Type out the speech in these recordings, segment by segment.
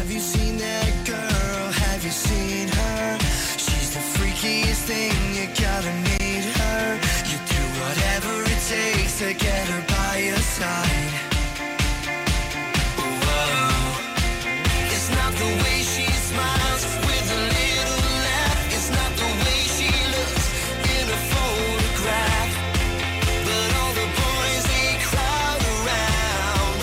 Have you seen that girl? Have you seen her? She's the freakiest thing, you gotta meet her. You do whatever it takes to get her by your side. Whoa. It's not the way she smiles with a little laugh. It's not the way she looks in a photograph. But all the boys, they crowd around.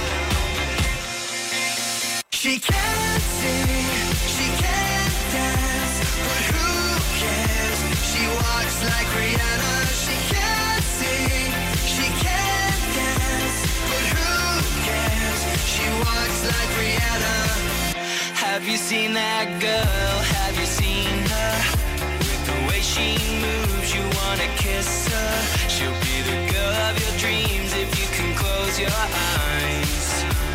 She can't sing, she can't dance, but who cares? She walks like Rihanna. She can't sing, she can't dance, but who cares? She walks like Rihanna. Have you seen that girl? Have you seen her? With the way she moves, you wanna kiss her. She'll be the girl of your dreams if you can close your eyes.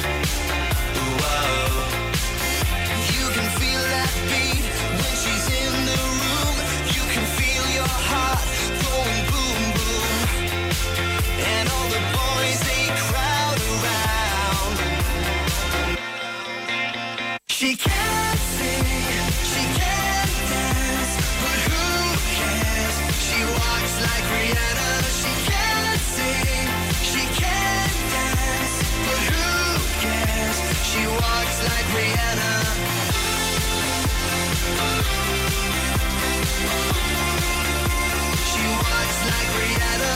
Whoa. You can feel that beat when she's in the room. You can feel your heart going boom, boom. And all the boys, they crowd around. She can't sing, she can't dance, but who cares? She walks like Rihanna. She can't sing, she can't dance, but who cares? She walks like Rihanna. She walks like Rihanna.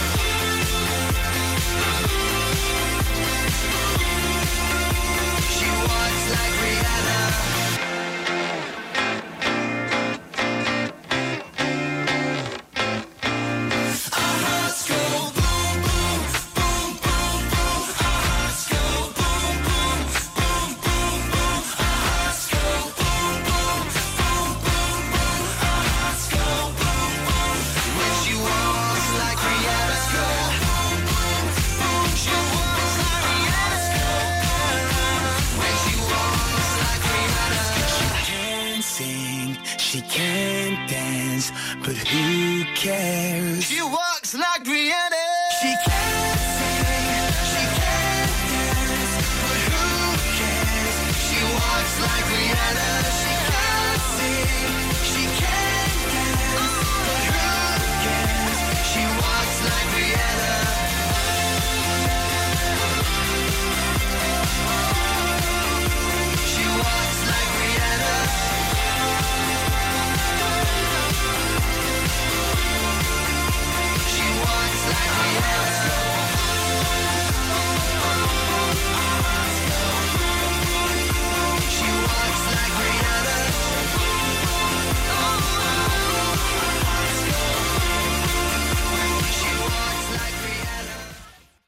She walks like Rihanna. Our hearts go boom, boom, boom, boom, boom. Our hearts go boom, boom, boom, boom, boom. Our hearts go boom, boom, boom, boom, boom. Our hearts go boom, boom. When she walks like Rihanna. Boom, boom, boom. She walks like Rihanna. When she walks like Rihanna. She can't sing, she can't dance, but who cares? She walks like Rihanna. She can't sing, she can't dance, but who cares? She walks like Rihanna. She